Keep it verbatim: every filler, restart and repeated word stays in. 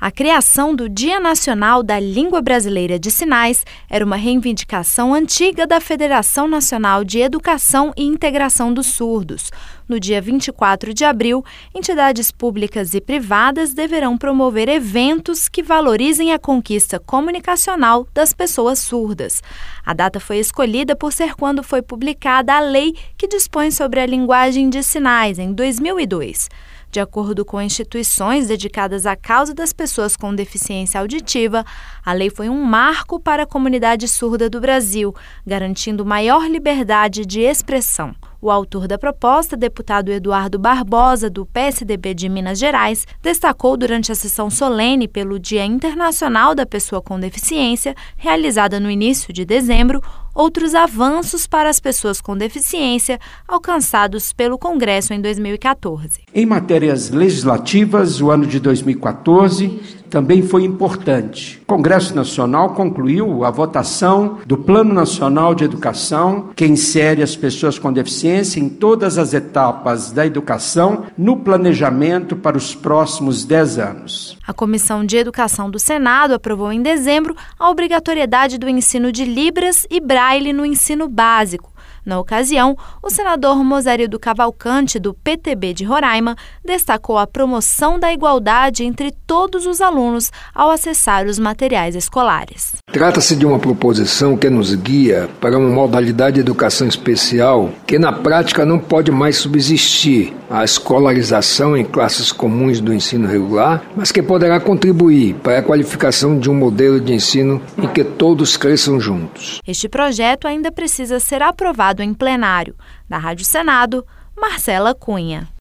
A criação do Dia Nacional da Língua Brasileira de Sinais era uma reivindicação antiga da Federação Nacional de Educação e Integração dos Surdos. No dia vinte e quatro de abril, entidades públicas e privadas deverão promover eventos que valorizem a conquista comunicacional das pessoas surdas. A data foi escolhida por ser quando foi publicada a lei que dispõe sobre a linguagem de sinais, em dois mil e dois. De acordo com instituições dedicadas à causa das pessoas com deficiência auditiva, a lei foi um marco para a comunidade surda do Brasil, garantindo maior liberdade de expressão. O autor da proposta, deputado Eduardo Barbosa, do P S D B de Minas Gerais, destacou durante a sessão solene pelo Dia Internacional da Pessoa com Deficiência, realizada no início de dezembro, outros avanços para as pessoas com deficiência alcançados pelo Congresso em dois mil e quatorze. Em matérias legislativas, o ano de dois mil e quatorze também foi importante. O Congresso Nacional concluiu a votação do Plano Nacional de Educação, que insere as pessoas com deficiência em todas as etapas da educação no planejamento para os próximos dez anos. A Comissão de Educação do Senado aprovou em dezembro a obrigatoriedade do ensino de Libras e Braille no ensino básico. Na ocasião, o senador Mozarildo Cavalcante, do P T B de Roraima, destacou a promoção da igualdade entre todos os alunos ao acessar os materiais escolares. Trata-se de uma proposição que nos guia para uma modalidade de educação especial que na prática não pode mais subsistir à escolarização em classes comuns do ensino regular, mas que poderá contribuir para a qualificação de um modelo de ensino em que todos cresçam juntos. Este projeto ainda precisa ser aprovado em plenário. Da Rádio Senado, Marcela Cunha.